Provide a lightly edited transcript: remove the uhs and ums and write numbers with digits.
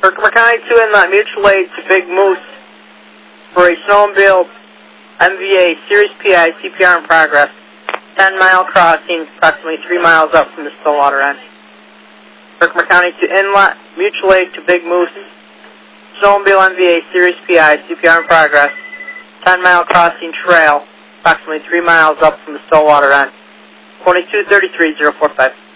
Herkimer County 2 Inlet, mutual aid to Big Moose for a snowmobile MVA Series PI CPR in progress. 10-mile crossing, approximately 3 miles up from the Stillwater end. Herkimer County 2 Inlet, mutual aid to Big Moose, snowmobile MVA Series PI CPR in progress. 10-mile crossing trail, approximately 3 miles up from the Stillwater end. 2233-045.